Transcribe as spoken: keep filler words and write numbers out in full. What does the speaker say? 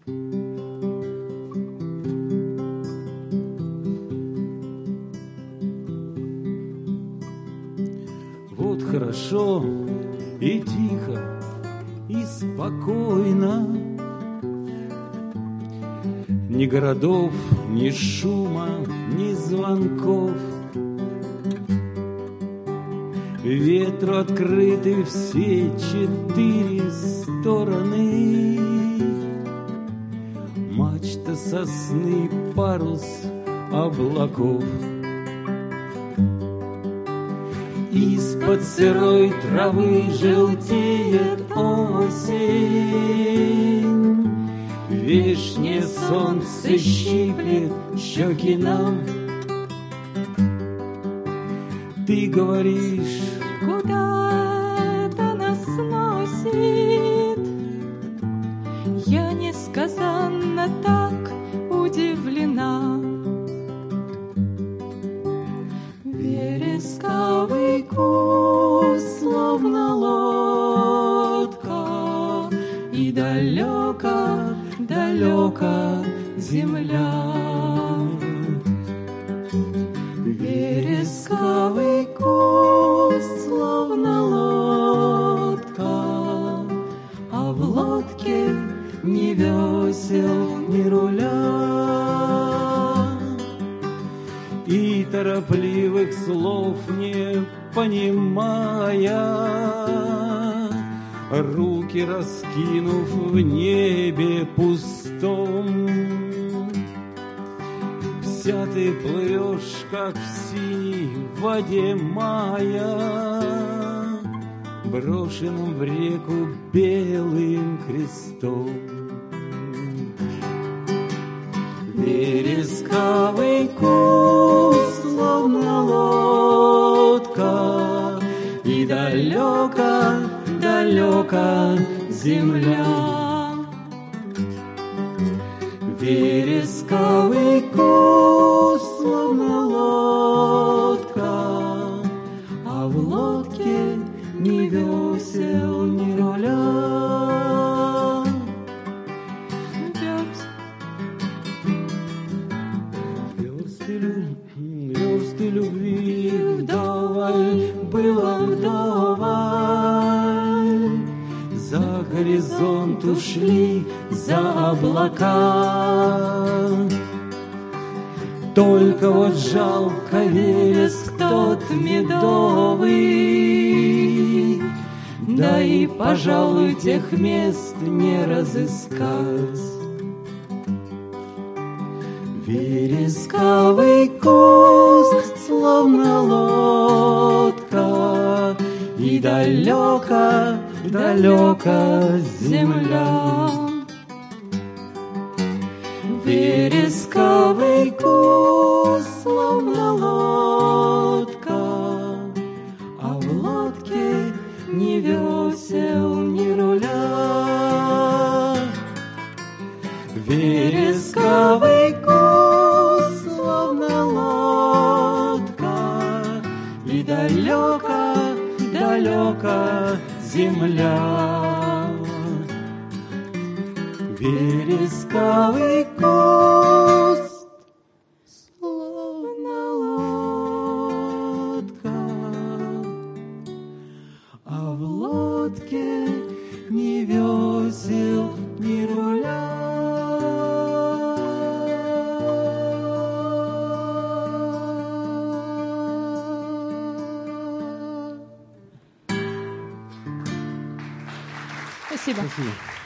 Вот хорошо и тихо, и спокойно. Ни городов, ни шума, ни звонков. Ветру открыты все четыре стороны. Мачта сосны, парус облаков. Из-под сырой травы желтеет осень. Вешнее солнце щиплет щеки нам. Ты говоришь, куда это нас носит? Я несказанно так удивлена. Вересковый куст, словно лодка, и далеко, далеко земля. Вересковый куст, словно лодка, а в лодке ни весел, ни руля. И торопливых слов не понимая, руки раскинув в небе пустом, вся ты плывешь, как в синей воде мая, брошенным в реку белым крестом. Вересковый куст, словно лодка, и далеко, далеко земля. Вересковый куст, словно лодка, а в лодке ни весел, ни руля. Версты, версты любви вдоволь было вдоволь. За горизонт ушли, за облака. Только вот жалко вереск тот медовый, да и, пожалуй, тех мест не разыскать. Вересковый куст, словно лодка, и далеко, далеко земля. Вересковый куст, словно лодка, а в лодке ни весел, ни руля. Вересковый куст, словно лодка, и далеко, далеко земля. Вересковый куст, словно лодка, а в лодке ни весел, ни руля. Спасибо. Спасибо.